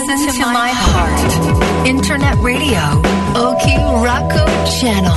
Listen to my heart. Internet radio. Oki Raku Channel.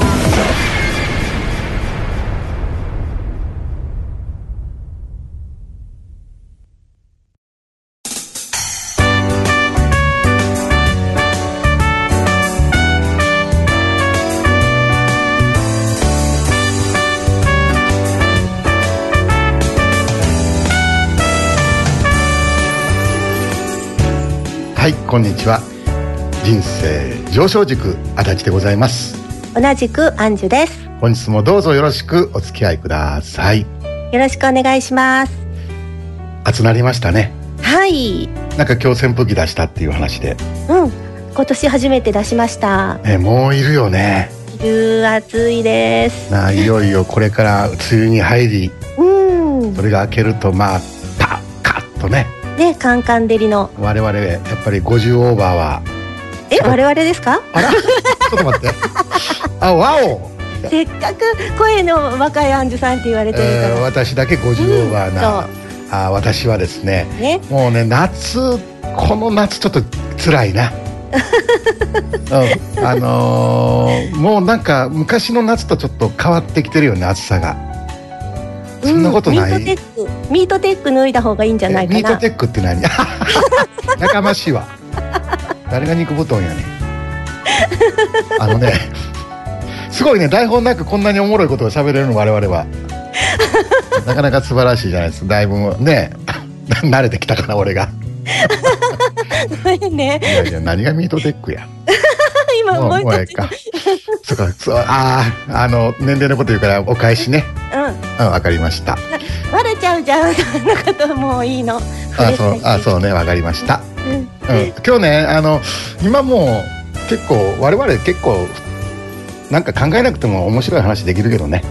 はい、こんにちは。人生上昇塾足立でございます。 同じくアンジュです。 本日もどうぞよろしくお付き合いください。 よろしくお願いします。 暑なりましたね。 はい。 なんか今日扇風機出したっていう話で。 今年初めて出しました。 もういるよね。 暑いです。 いよいよこれから梅雨に入り、それが明けるとパッとね。 カンカン照りの我々やっぱり50オーバーは我々ですか？ あらちょっと待ってわおせっかく声の若いアンジュさんって言われてるから、 私だけ50オーバーな、私はですねもうねこの夏ちょっと辛いなもうなんか昔の夏とちょっと変わってきてるよね、暑さが。そんなことない。 ミートテック脱いだ方がいいんじゃないかな。 ミートテックって何？やかましいわ。誰が肉布団やねん。すごいね、台本なくこんなにおもろいことを喋れるの我々はなかなか素晴らしいじゃないですか。だいぶね慣れてきたから俺がごめんね。 いや何がミートテックや今もう一回年齢のこと言うからお返しね。わかりました。 バレちゃうじゃん、そんなこともういいの。 そうね、わかりました。今日ね今もう結構我々結構なんか考えなくても面白い話できるけどね。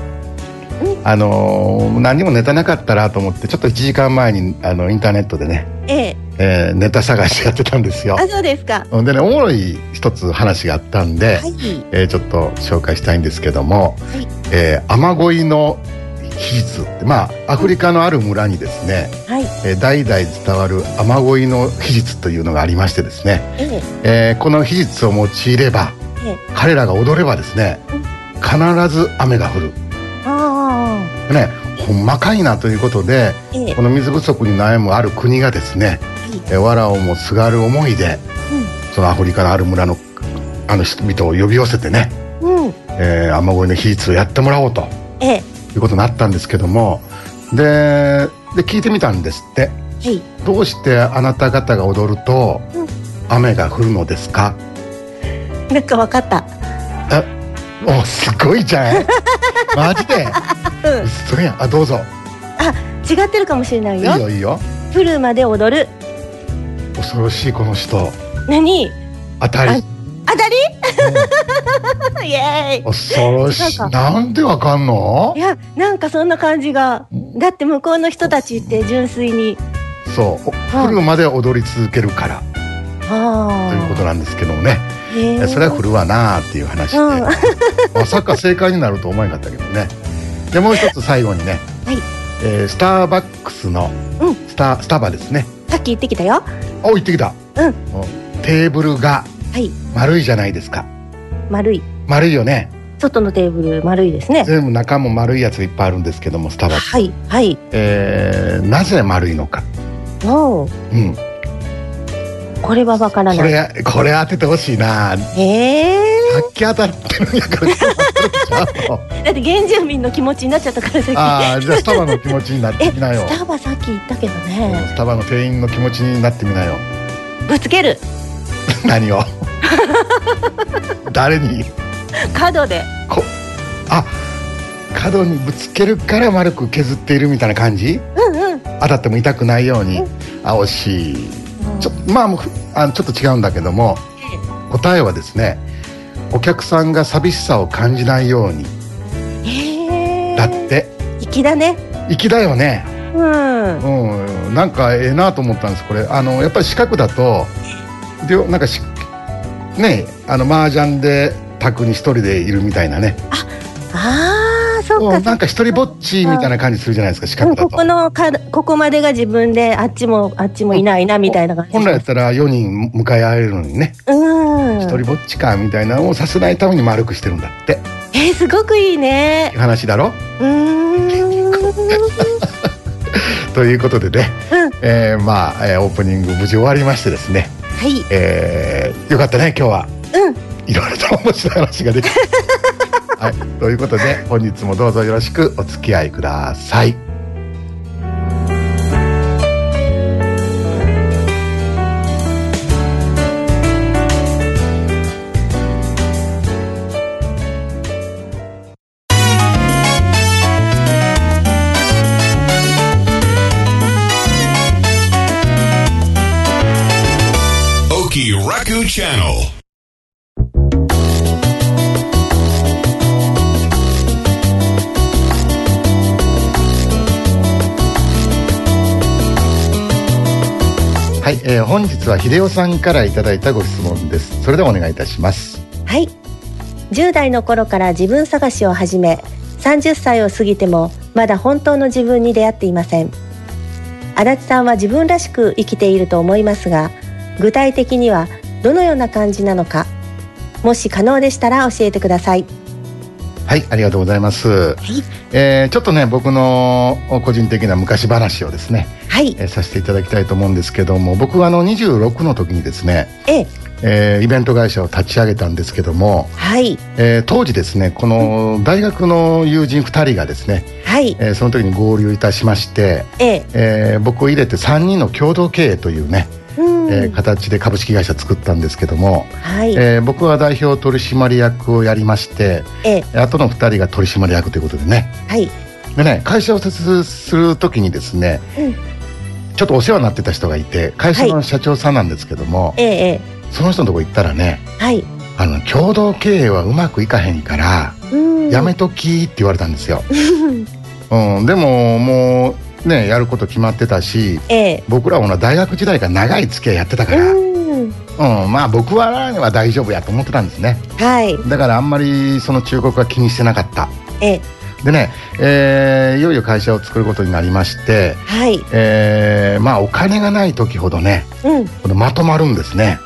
何にもネタなかったらと思ってちょっと1時間前にインターネットでね、ネタ探しやってたんですよ。 そうですか。 でね、おもろい一つ話があったんで、ちょっと紹介したいんですけども、雨乞いの秘術って、アフリカのある村にですね、代々伝わる雨乞いの秘術というのがありましてですね、この秘術を用いれば、彼らが踊ればですね、必ず雨が降る。ね、ほんまかいなということで、この水不足に悩むある国がですね、藁をもすがる思いで、そのアフリカのある村の人々を呼び寄せてね、雨乞いの秘術をやってもらおうと、いうことになったんですけども、で聞いてみたんですって、どうしてあなた方が踊ると雨が降るのですか？ なんかわかった。 すごいじゃんマジで嘘やん。どうぞ。 違ってるかもしれないよ。 いいよいいよ。 降るまで踊る。 恐ろしいこの人。 何？ 当たりイエーイ。 恐ろしい。なんでわかんの？ いや、なんかそんな感じが。だって向こうの人たちって純粋に降るまで踊り続けるからということなんですけどもね。それは降るわなーっていう話で、まさか正解になると思えなかったけどね。でもう一つ最後にね、スターバックスのスタバですね。 さっき行ってきたよ。 行ってきた。テーブルが丸いじゃないですか。丸いよね。 外のテーブル丸いですね。 全部中も丸いやついっぱいあるんですけども、スタバってなぜ丸いのか。これはわからない。これ当ててほしいな。さっき当たってるんやからだって原住民の気持ちになっちゃったからさっき。 じゃあスタバの気持ちになってみなよ。 スタバさっき言ったけどね。 スタバの店員の気持ちになってみなよ。 ぶつける。 何を誰に？ 角で。 角にぶつけるから丸く削っているみたいな感じ？当たっても痛くないように。惜しい。ちょっと違うんだけども、答えはですね、お客さんが寂しさを感じないように。だって粋だね。 粋だよね。なんかなと思ったんですこれ。やっぱり四角だとなんか麻雀で卓に一人でいるみたいなね。 そうか。 なんか一人ぼっちみたいな感じするじゃないですか、四角だと。 ここまでが自分で、あっちもいないなみたいな感じ。 本来やったら4人迎え合えるのにね、一人ぼっちかみたいなのをさせないために丸くしてるんだって。 すごくいいね。 話だろ。ということでね、オープニング無事終わりましてですね、 はい、 よかったね今日は。いろいろと面白い話ができてはい、ということで本日もどうぞよろしくお付き合いください。 Raku Channel。 はい、本日は秀夫さんからいただいたご質問です。それではお願いいたします。 はい、10代の頃から自分探しを始め、30歳を過ぎてもまだ本当の自分に出会っていません。足立さんは自分らしく生きていると思いますが、具体的にはどのような感じなのか、もし可能でしたら教えてください。 はい、ありがとうございます。はい、ちょっとね、僕の個人的な昔話をですね、はい、させていただきたいと思うんですけども、僕は26の時にですね、イベント会社を立ち上げたんですけども、はい、当時ですね、この大学の友人2人がですね、はい、その時に合流いたしまして、僕を入れて3人の共同経営というね、形で株式会社作ったんですけども、はい、僕は代表取締役をやりまして、あとの2人が取締役ということでね、はい、でね、会社を設立する時にですね、ちょっとお世話になってた人がいて、会社の社長さんなんですけども、その人のとこ行ったらね、はい、共同経営はうまくいかへんからやめときって言われたんですよ。でももうね、やること決まってたし、僕らは大学時代から長い付き合いやってたから、まあ僕は大丈夫やと思ってたんですね。はい、だからあんまりその忠告は気にしてなかった。でね、いよいよ会社を作ることになりまして、はい、まあお金がない時ほどね、まとまるんですね。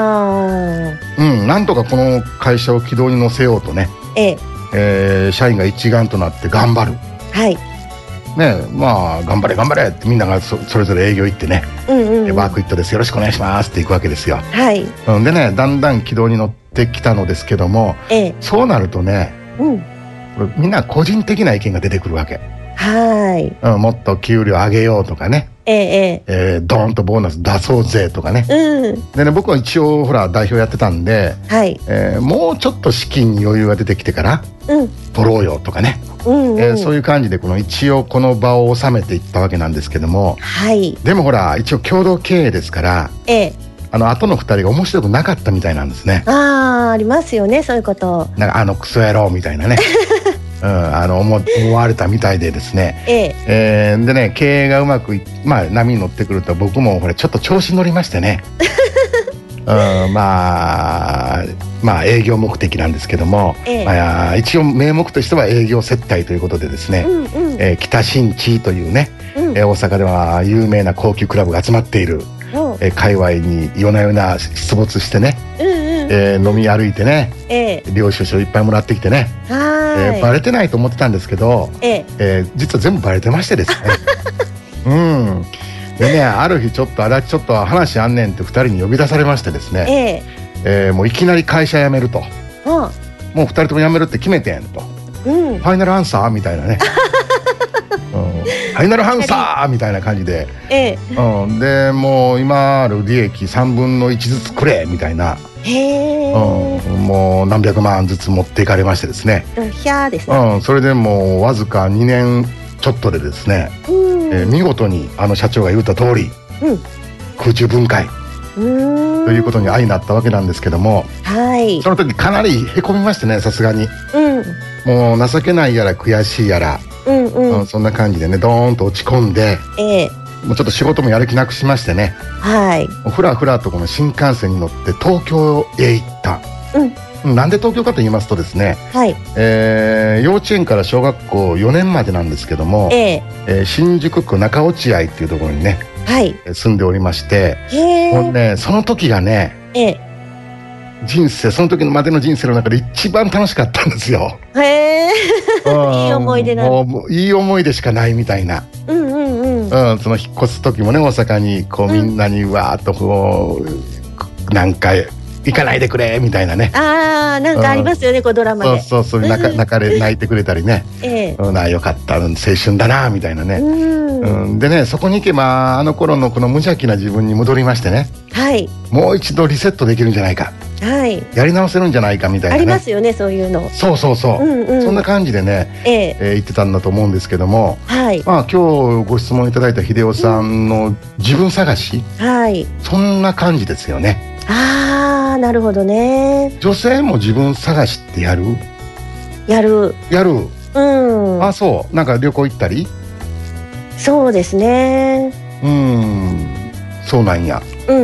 なんとかこの会社を軌道に乗せようとね、社員が一丸となって頑張る。はい、ね、まあ頑張れ頑張れってみんなが それぞれ営業行ってね、ワークイットですよろしくお願いしますっていくわけですよ。はい、でね、だんだん軌道に乗ってきたのですけども、そうなるとね、みんな個人的な意見が出てくるわけ。はい、もっと給料上げようとかね、ドーンとボーナス出そうぜとかね、でね、僕は一応ほら代表やってたんで、はい、もうちょっと資金に余裕が出てきてから、取ろうよとかね、そういう感じで一応この場を収めていったわけなんですけども、はい、でもほら一応共同経営ですから、後の2人が面白くなかったみたいなんですね。ありますよね、そういうこと。なんかクソ野郎みたいなね思われたみたいでですね、でね、経営がうまく波に乗ってくると僕もこれちょっと調子に乗りましてねまあ営業目的なんですけども、一応名目としては営業接待ということでですね、北新地というね、大阪では有名な高級クラブが集まっている、界隈に夜な夜な出没してね、飲み歩いてね、領収書いっぱいもらってきてね、バレてないと思ってたんですけど、実は全部バレてましてですねでね、ある日ちょっと話あんねんって2人に呼び出されましてですね、もういきなり会社辞めると、もう2人とも辞めるって決めてんと、ファイナルアンサーみたいなねファイナルアンサーみたいな感じで、でもう今ある利益3分の1ずつくれみたいな、もう何百万ずつ持っていかれましてですね、それでもうわずか2年ちょっとでですね、見事に社長が言った通り、空中分解ということに相なったわけなんですけども、その時かなりへこみましてね、さすがに、もう情けないやら悔しいやら、そんな感じでね、ドーンと落ち込んで、もうちょっと仕事もやる気なくしましてね、ふらふらとこの新幹線に乗って東京へ行った。 なんで東京かと言いますとですね、 はい、 幼稚園から小学校4年までなんですけども、新宿区中落合っていうところにね、はい、住んでおりまして、もうね、その時がね、人生、その時までの人生の中で一番楽しかったんですよ。へいい思い出なん。 もういい思い出しかないみたいな。その引っ越す時もね、大阪にこうみんなにわーっとこうなんか行かないでくれみたいなね。 なんかありますよね、こうドラマで。 そう泣いてくれたりね。よかった青春だなみたいなね。でね、そこに行けばあの頃のこの無邪気な自分に戻りましてね。はい。もう一度リセットできるんじゃないか。はい。やり直せるんじゃないかみたいなね。 ありますよね、そういうの。 そう。そんな感じでね、言ってたんだと思うんですけども。はい。まあ今日ご質問いただいた秀夫さんの自分探し。はい。そんな感じですよね。 なるほどね。 女性も自分探しってやる。そう。なんか旅行行ったり。そうですね。そうなんや。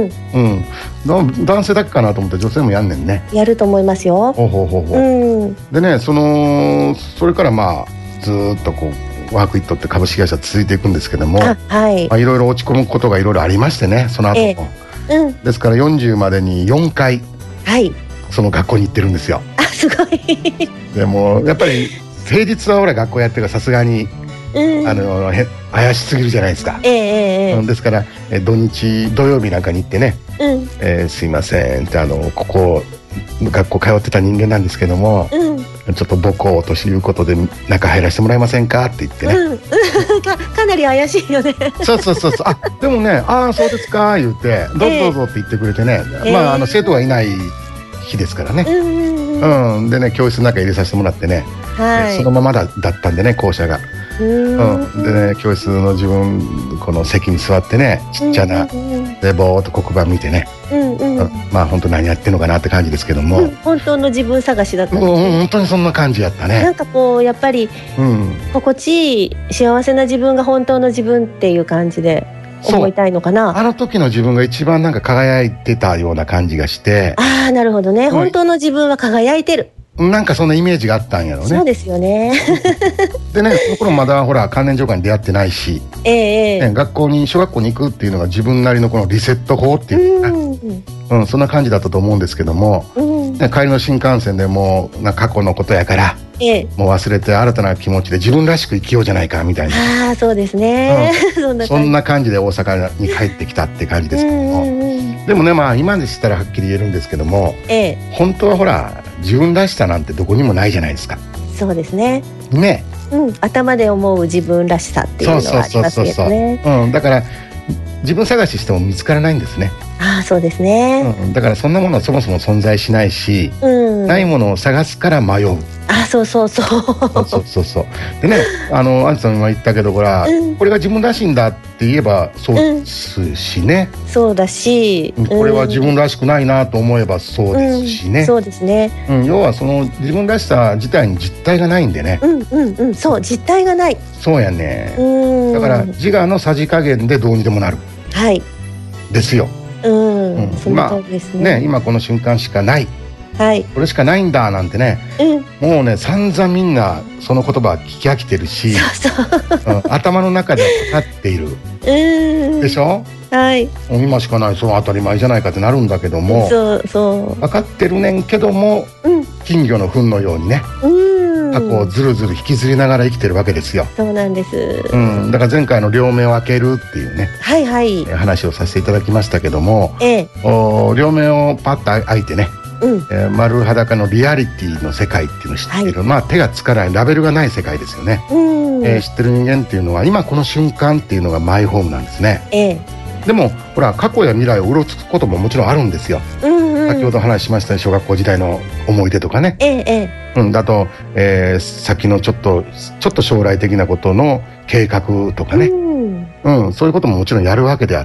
男性だけかなと思って女性もやんねんね。やると思いますよ。でね、それからまあずーっとこうワークイットって株式会社続いていくんですけども、いろいろ落ち込むことがいろいろありましてね、その後も。ですから40までに4回、その学校に行ってるんですよ。すごい。でもやっぱり平日は俺学校やってるからさすがに怪しすぎるじゃないですか。ですから土曜日なんかに行ってね、すいませんってここ学校通ってた人間なんですけども、ちょっと母校ということで中入らせてもらえませんかって言ってね。 かなり怪しいよね。 そうでもね、そうですか言ってどうぞって言ってくれてね、生徒がいない日ですからね。でね、教室の中入れさせてもらってね、そのままだったんでね、校舎が。でね、教室の自分この席に座ってね、ちっちゃなでぼーっと黒板見てね、まあ本当何やってんのかなって感じですけども、 本当の自分探しだったんですね。 本当にそんな感じやったね。 なんかこうやっぱり心地いい幸せな自分が本当の自分っていう感じで思いたいのかな。 あの時の自分が一番なんか輝いてたような感じがして。 なるほどね。本当の自分は輝いてる。 なんかそんなイメージがあったんやろね。 そうですよね。 でね、その頃まだほら関連上官に出会ってないし、小学校に行くっていうのが自分なりのこのリセット法っていうか、そんな感じだったと思うんですけども、帰りの新幹線でもう過去のことやから、もう忘れて新たな気持ちで自分らしく生きようじゃないかみたいな。 そうですね。 そんな感じで大阪に帰ってきたって感じですけども、でもね、まあ今でしたらはっきり言えるんですけども、本当はほら自分らしさなんてどこにもないじゃないですか。 そうですね。 ね。 頭で思う自分らしさっていうのはありますよね。 だから自分探ししても見つからないんですね。 そうですね。 だからそんなものはそもそも存在しないし、ないものを探すから迷う。 そう。でね、 アンジさんは言ったけど、これが自分らしいんだって言えばそうですしね。 そうだし、 これは自分らしくないなと思えばそうですしね。 そうですね。 要はその自分らしさ自体に実体がないんでね。 そう、実体がない。 そうやね。だから自我のさじ加減でどうにでもなる。ですよ。 その通りですね。 今この瞬間しかない。これしかないんだなんてね、もうね散々みんなその言葉聞き飽きてるし、頭の中で分かっているでしょ。今しかない、そう当たり前じゃないかってなるんだけども、分かってるねんけども、金魚の糞のようにね、過去をずるずる引きずりながら生きてるわけですよ。 そうなんです。 だから前回の両目を開けるっていうね、話をさせていただきましたけども、両目をパッと開いてね、丸裸のリアリティの世界っていうのを知っている、手がつかないラベルがない世界ですよね。知ってる人間っていうのは今この瞬間っていうのがマイホームなんですね。でもほら過去や未来をうろつくことももちろんあるんですよ。先ほど話しました小学校時代の思い出とかね、だと、先のちょっと将来的なことの計画とかね、そういうことももちろんやるわけであって、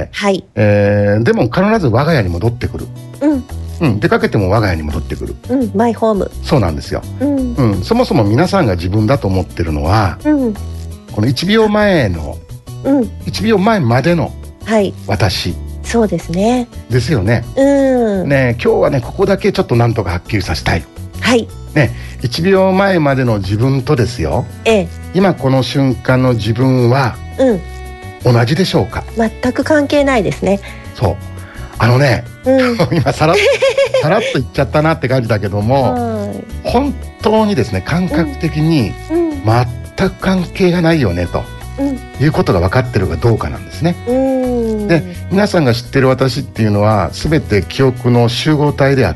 でも必ず我が家に戻ってくる。出かけても我が家に戻ってくる。 マイホーム。 そうなんですよ。そもそも皆さんが自分だと思ってるのは、この1秒前の、1秒前までの私。 そうですね。 ですよね。 ね、今日はねここだけちょっとなんとかはっきりさせたい。 はいね、1秒前までの自分とですよ、今この瞬間の自分は同じでしょうか。 全く関係ないですね。 そう今さらっと言っちゃったなって感じだけども、本当にですね感覚的に全く関係がないよねということが分かってるかどうかなんですね。で、皆さんが知ってる私っていうのは全て記憶の集合体であって、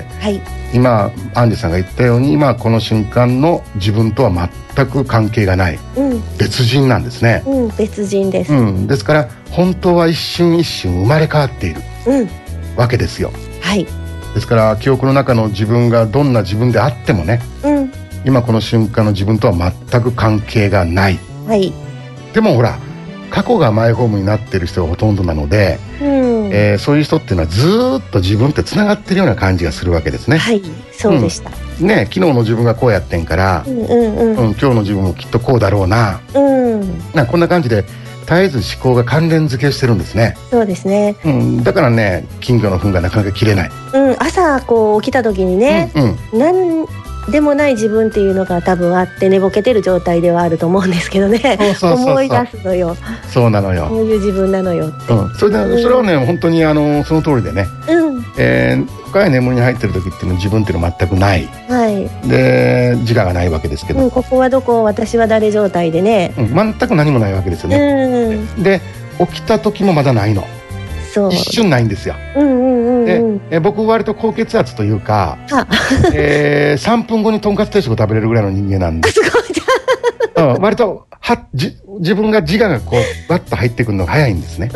今アンジェさんが言ったように今この瞬間の自分とは全く関係がない、別人なんですね。 別人です。 ですから本当は一瞬一瞬生まれ変わっているわけですよ。ですから記憶の中の自分がどんな自分であってもね、今この瞬間の自分とは全く関係がない。でもほら過去がマイホームになっている人がほとんどなので、そういう人っていうのはずーっと自分ってつながってるような感じがするわけですね。 そうでした。 ね、昨日の自分がこうやってんから、今日の自分もきっとこうだろうな、こんな感じで絶えず思考が関連付けしてるんですね。 そうですね。 だからね金魚の糞がなかなか切れない。 朝こう起きた時にね、なんでもない自分っていうのが多分あって寝ぼけてる状態ではあると思うんですけどね。思い出すのよ。 そうなのよ。 こういう自分なのよって。 それはね本当にその通りでね。深い眠りに入ってる時っていうのは自分っていうのは全くない。で自我がないわけですけど。 ここはどこ私は誰状態でね。 全く何もないわけですよね。で起きた時もまだないの。一瞬ないんですよ。で僕割と高血圧というか3分後にとんかつ定食を食べれるぐらいの人間なんで、割と自分が自我がこうバッと入ってくるのが早いんですね。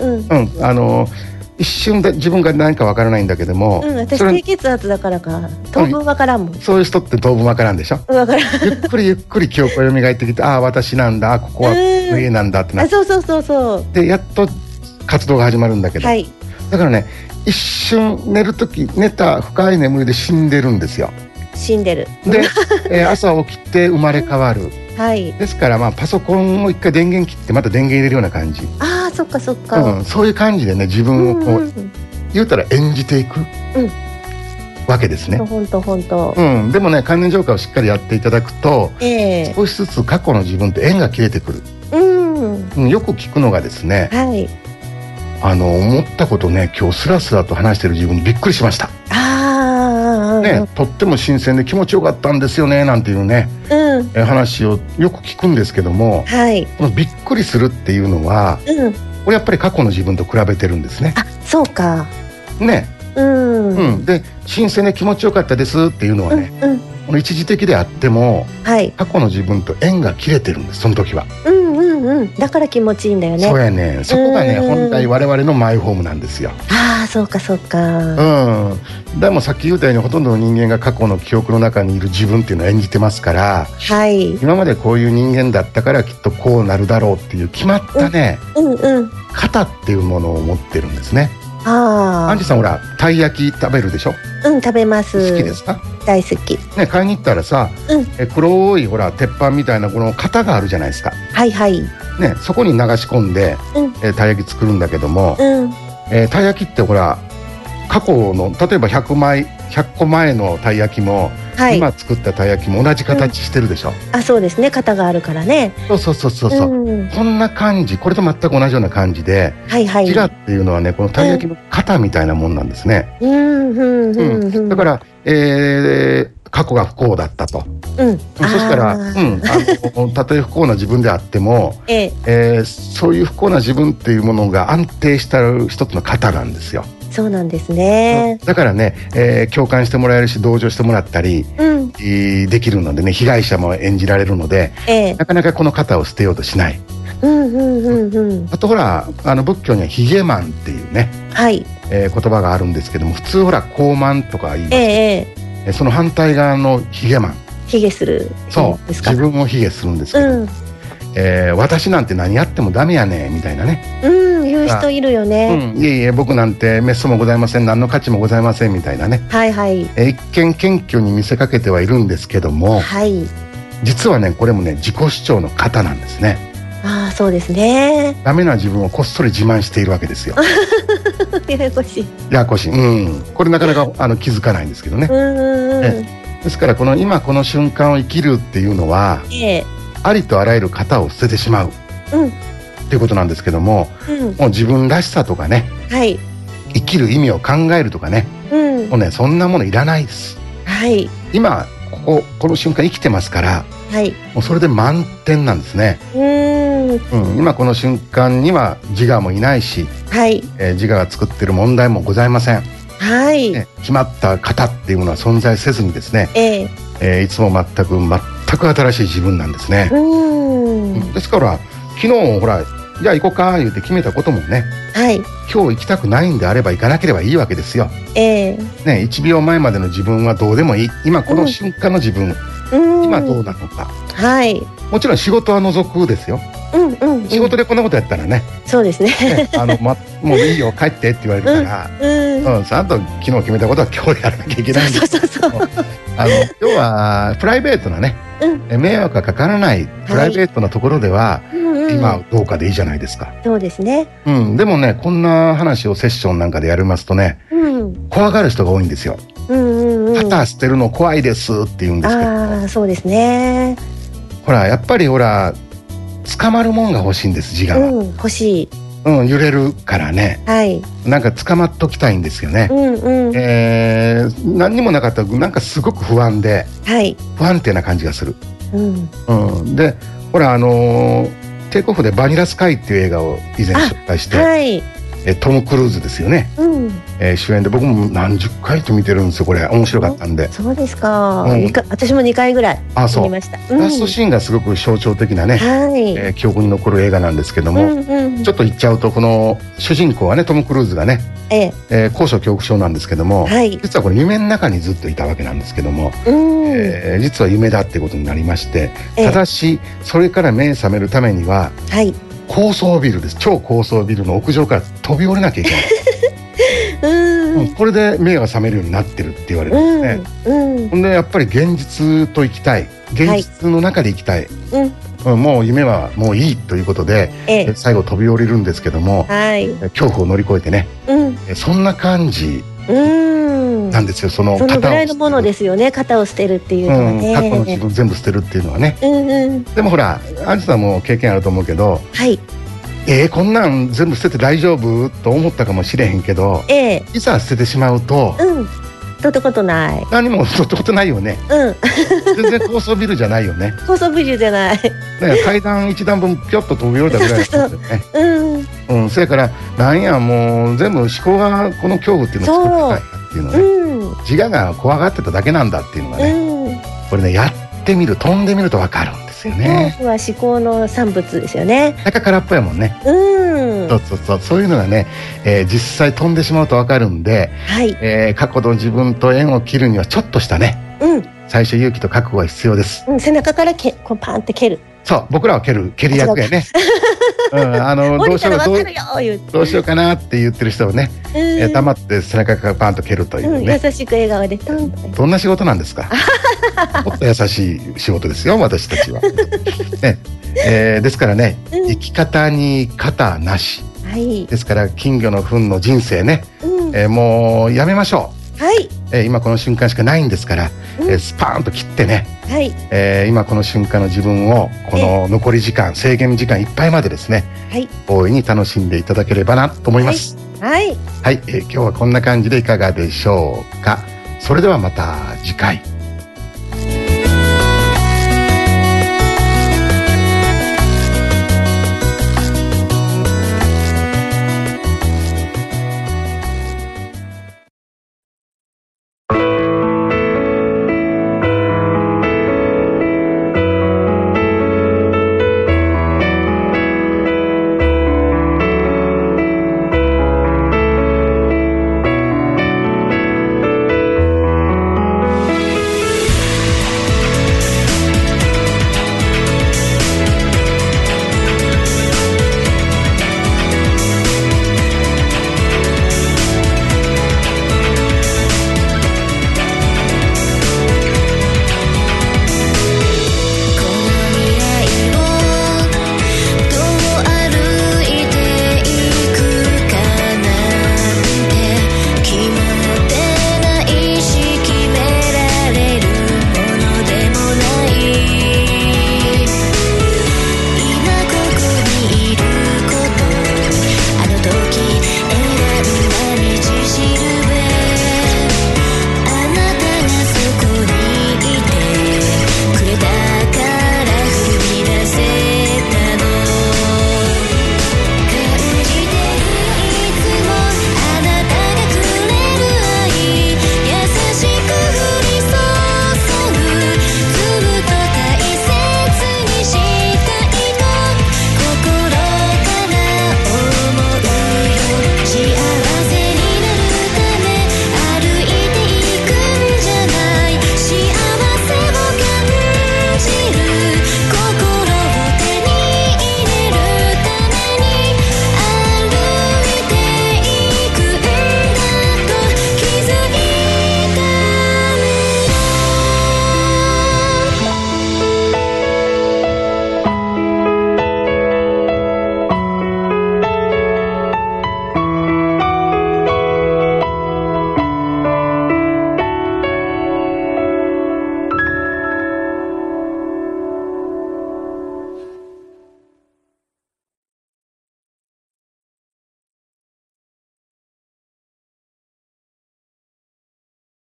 一瞬で自分が何かわからないんだけども、 私低血圧だからか当分わからんもん。 そういう人って当分わからんでしょ。ゆっくりゆっくり記憶が蘇ってきて、ああ私なんだ、ここは家なんだってなって、でやっと活動が始まるんだけど、だからね一瞬寝た深い眠りで死んでるんですよ。 死んでる。 で、朝起きて生まれ変わる。ですからパソコンを一回電源切ってまた電源入れるような感じ。 そっかそっか。 そういう感じでね自分をこう言うたら演じていくわけですね。 本当。 でもね関連浄化をしっかりやっていただくと、少しずつ過去の自分と縁が切れてくる。よく聞くのがですね、思ったことね今日スラスラと話してる自分にびっくりしました。とっても新鮮で気持ちよかったんですよねなんていうね、話をよく聞くんですけども、このびっくりするっていうのは、これやっぱり過去の自分と比べてるんですね。 そうか。 ね。で新鮮で気持ちよかったですっていうのはね、この一時的であっても、過去の自分と縁が切れてるんですその時は。だから気持ちいいんだよね。そうやね。そこがね本来我々のマイホームなんですよ。 そうかそうか。 でもさっき言ったようにほとんどの人間が過去の記憶の中にいる自分っていうのを演じてますから、今までこういう人間だったからきっとこうなるだろうっていう決まったね、型っていうものを持ってるんですね。アンジさんほらたい焼き食べるでしょ。 食べます。 好きですか。 大好き。 買いに行ったらさ、黒いほら鉄板みたいなこの型があるじゃないですか。そこに流し込んでたい焼き作るんだけども、たい焼きってほら過去の例えば100個前のたい焼きも、今作ったたい焼きも同じ形してるでしょ。そうですね。型があるからね。そうこんな感じ、これと全く同じような感じで、自我っていうのはねこのたい焼きの型みたいなもんなんですね。だから過去が不幸だったと。そしたらたとえ不幸な自分であっても、そういう不幸な自分っていうものが安定した一つの型なんですよ。そうなんですね。だからね、共感してもらえるし同情してもらったり、できるのでね被害者も演じられるので、なかなかこの型を捨てようとしない。あとほら仏教にはヒゲマンっていうね、言葉があるんですけども、普通ほら高慢とか言います、その反対側のヒゲマン、ヒゲする。そう自分をヒゲするんですけど、私なんて何やってもダメやねみたいなね、言う人いるよね。いえいえ僕なんてメスもございません、何の価値もございませんみたいなね、一見謙虚に見せかけてはいるんですけども、実はねこれもね自己主張の型なんですね。そうですね。ダメな自分をこっそり自慢しているわけですよ。 ややこしい。 ややこしい。これなかなか気づかないんですけどね。ですから今この瞬間を生きるっていうのは、ありとあらゆる型を捨ててしまう、っていうことなんですけども、もう自分らしさとかね、生きる意味を考えるとかね、もうねそんなものいらないです。今この瞬間生きてますから、もうそれで満点なんですね。今この瞬間には自我もいないし、自我が作っている問題もございません。決まった型っていうものは存在せずにですね、いつも全く新しい自分なんですね。ですから昨日ほらじゃあ行こうか言って決めたこともね、今日行きたくないんであれば行かなければいいわけですよ。1秒前までの自分はどうでもいい。今この瞬間の自分、今どうなのか。もちろん仕事は除くですよ。仕事でこんなことやったらね、 そうですね。 もういいよ帰ってって言われるから、ちゃんと昨日決めたことは今日やらなきゃいけないんですけど、今日はプライベートなね、迷惑がかからないプライベートなところでは、今どうかでいいじゃないですか。 そうですね。 でもねこんな話をセッションなんかでやりますとね、怖がる人が多いんですよ。旗捨てるの怖いですって言うんですけど、そうですね。ほらやっぱり捕まるもんが欲しいんです、自我は。欲しい。揺れるからね。なんか捕まっときたいんですよね。何にもなかったらなんかすごく不安で、不安定な感じがする。でほらテイクオフでバニラスカイっていう映画を以前紹介して、トム・クルーズですよね、主演で僕も何十回と見てるんですよ。これ面白かったんで。そうですか。私も2回ぐらい見ました。ラストシーンがすごく象徴的なね、記憶に残る映画なんですけども、ちょっと言っちゃうとこの主人公はねトム・クルーズがね、高所恐怖症なんですけども、実はこれ夢の中にずっといたわけなんですけども、実は夢だってことになりまして、ただしそれから目覚めるためには、高層ビルです。超高層ビルの屋上から飛び降りなきゃいけない。これで目が覚めるようになってるって言われるんですね。ほんでやっぱり現実と生きたい、現実の中で生きたい、もう夢はもういいということで、最後飛び降りるんですけども、恐怖を乗り越えてね、そんな感じなんですよ。そのぐらいのものですよね。型を捨てるっていうのはね、過去の自分全部捨てるっていうのはね。でもほらあんたはもう経験あると思うけど、こんなん全部捨てて大丈夫と思ったかもしれへんけど、いざ捨ててしまうと、取ったことない。何も取ったことないよね。全然高層ビルじゃないよね。高層ビルじゃない。階段一段分ピョッと飛び降りたぐらいだったよね。それからなんやもう全部思考がこの恐怖っていうのを作ってたんやっていうのね、自我が怖がってただけなんだっていうのがね、これねやってみる、飛んでみると分かるんですよね。恐怖は思考の産物ですよね。中空っぽやもんね。そういうのがね、実際飛んでしまうと分かるんで、過去の自分と縁を切るにはちょっとしたね、最初勇気と覚悟が必要です。背中からこうパンって蹴る。そう僕らは蹴り役やね。どうしようかなって言ってる人をね、黙って背中からパンと蹴るというね、優しく笑顔でどんな仕事なんですか。もっと優しい仕事ですよ私たちは。ですからね、生き方に型なし、ですから金魚の糞の人生ね、もうやめましょう。今この瞬間しかないんですから、スパーンと切ってね、今この瞬間の自分をこの残り時間、制限時間いっぱいまでですね、大いに楽しんでいただければなと思います。今日はこんな感じでいかがでしょうか。それではまた次回。